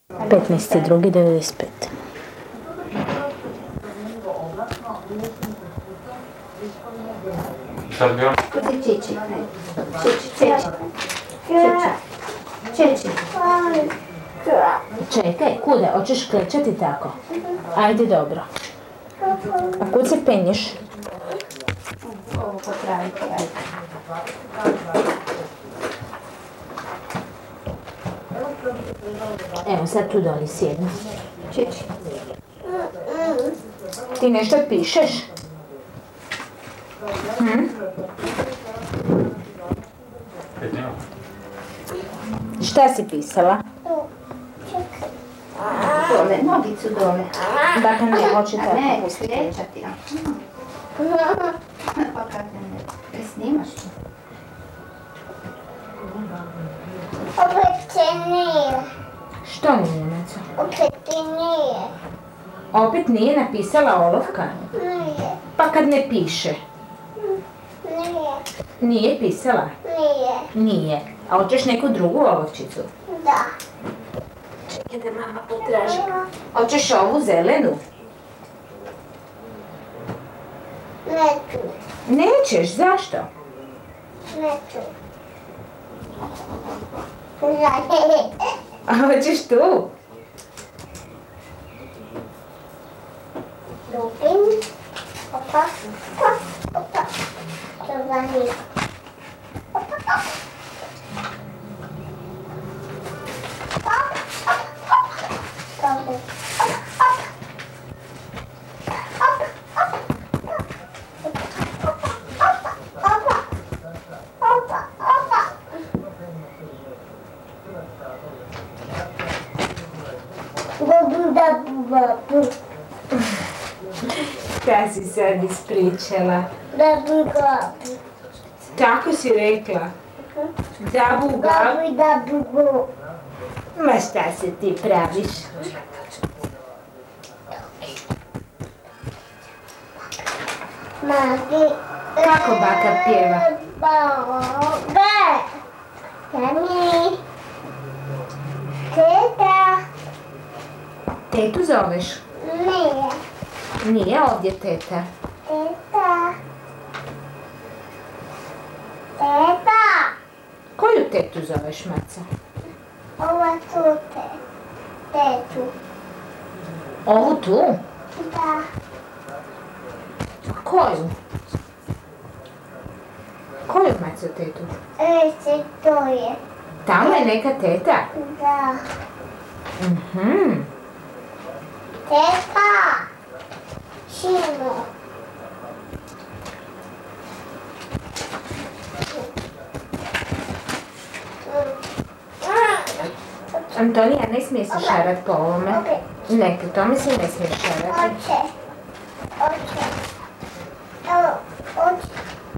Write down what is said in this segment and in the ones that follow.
15.2.95. Sad bi on... Čeči. Čekaj, kuda? Hoćeš klečati tako? Ajde, dobro. A kud se penješ? Ovo popraviti, ajde. Evo, sad tu doli sjedni. Čiči. Ti nešto pišeš? Šta si pisala? Dole, nogicu dole. Baka ne hoće tako Ne, pustiti. skrećati. Pa kad ne snimaš to. Opet nije. Što nije, Neco? Opet nije. Opet nije napisala olovka? Nije. Pa kad ne piše? Nije. Nije pisala? Nije. Nije. A hoćeš neku drugu olovčicu? Da. Čekaj da mama potraži. Hoćeš ovu zelenu? Neću. Nećeš, zašto? Neću. A hoćeš tu? Lupin. Opa. Opa. Zavani. Šta si sad ispričala? Tako si rekla? Dabuga? Ma šta se ti praviš? Kako baka pjeva? Teta. Tetu zoveš? Nije. Nije ovdje teta. Teta. Teta. Koju tetu zoveš, Maca? Ova tu tetu. Ovu tu? Da. Koju? Koju, Maco, tetu? Se to je. Tamo je neka teta? Da. Teta. Šimo. Antonija, ne smije se šarat po ovome. Ne, po tome se ne smije šarati. Oće. Evo, oće.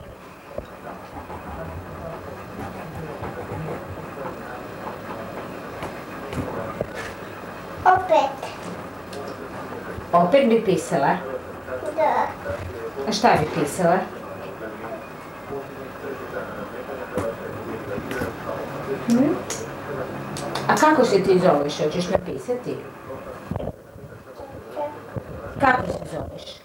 Opet. Opet bi pisala? Da. A šta bi pisala? A kako se ti zoveš? Hoćeš napisati? Kako se zoveš?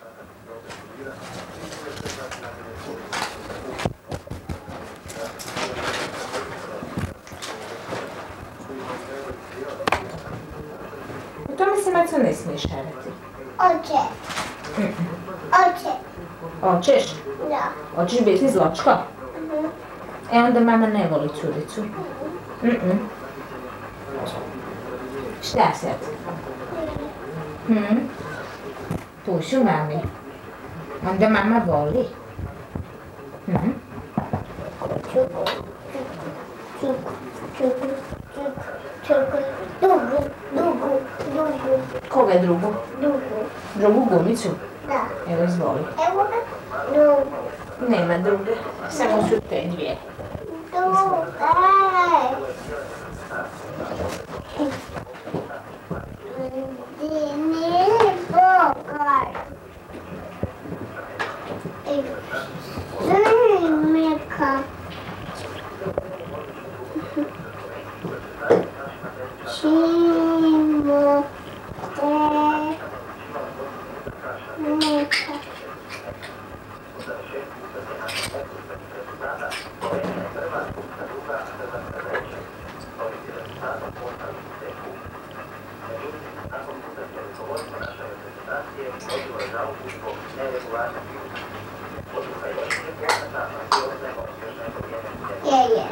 U tome se, Maco, ne smije šarati. Oće. Oće. Hoćeš? Da. Hoćeš biti zločko? E onda mama ne voli curicu. Šta sad? Pušu mami. Onda mama voli. Čuku. Dugu. Koga drugu? Dugu. Drugu gumicu? Da. Evo, izvoli. Evo ga. Dugu. Nema druge, samo su te dvije. Dugu. Nije bogaj. Zrmeka. Čim. Je.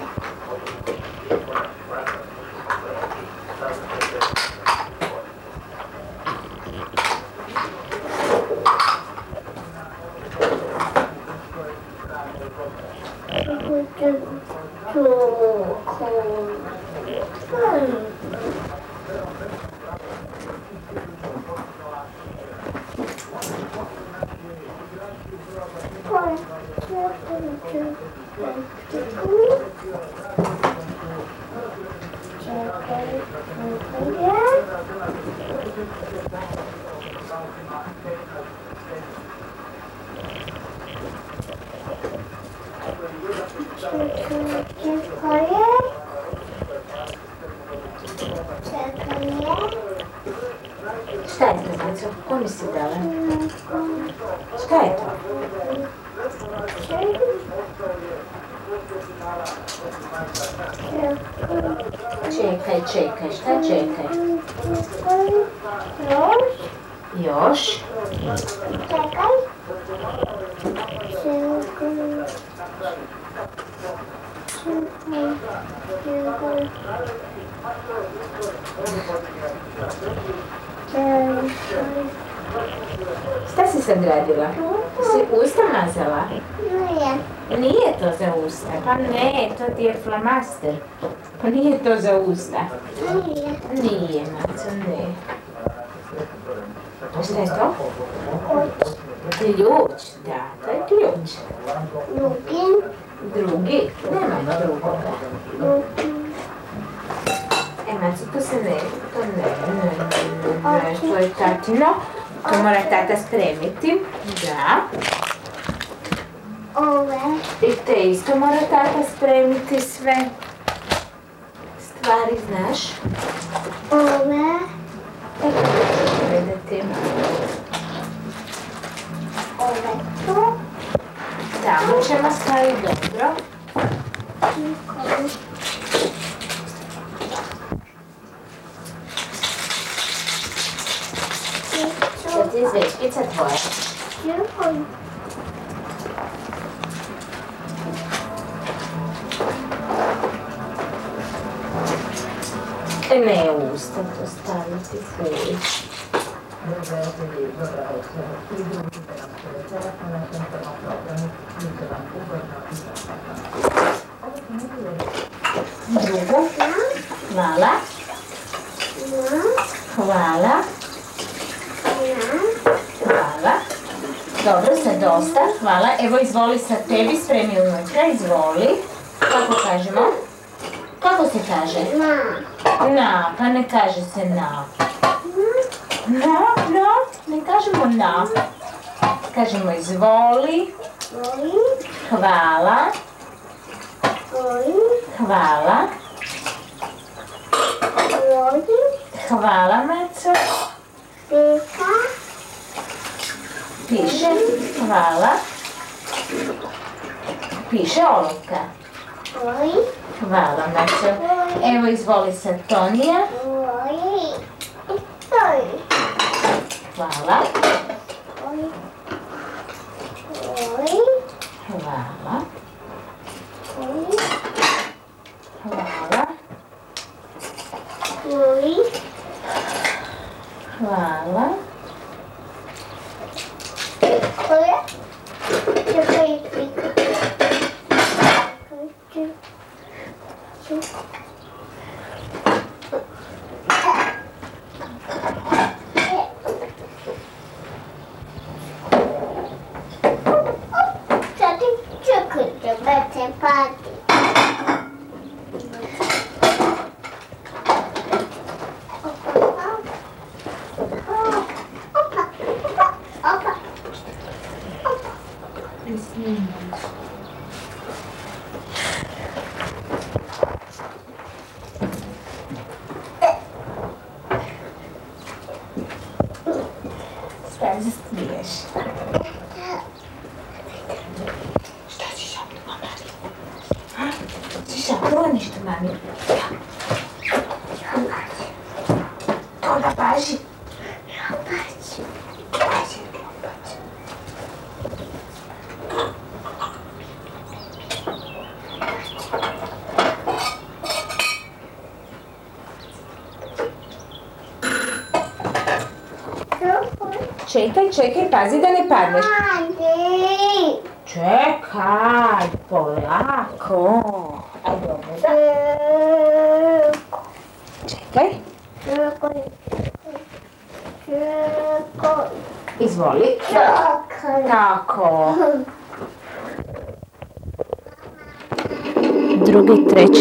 Šta je to, Maco? Ko mi si dala? Šta je to? Čekaj, šta čekaj? Još? Šta si sad radila? Si usta mazala? Nije to za usta. Pa ne, to ti je flamaster. Pa nije to za usta. Nije, Maco, ne. A šta je to? Ključ, da, to je ključ. Drugi? Nema drugoga. Maco, to se ne, to je tatino. To mora tata spremiti. Da. I te isto mora tata spremiti sve stvari, znaš? Kako ćeš gledati? Tamo ćemo staviti dobro. Da ti je zvečkica tvoja. Ne usta to staviti, fuj. Drugo. Hvala. Hvala. Hvala. Dobro, sad dosta. Hvala. Evo, izvoli sad tebi, spremi unutra, izvoli. Kako kažemo? Kako se kaže? Na, pa ne kaže se na. Ne kažemo na. Kažemo izvoli. Hvala. Hvala. Hvala, Maco. Piše. Hvala. Piše olovka. Hvala, Maco. Evo, izvoli sad Tonija. Hvala. Hvala. Hvala. Hvala. Šta se smiješ? Šta si šapnula, Mari? Si šapnula nešto, mami? Ja. Čekaj, pazi da ne padneš. Adi. Čekaj, polako. Ajde ovo da. Čekaj. Izvoli. Tako. Drugi, treći.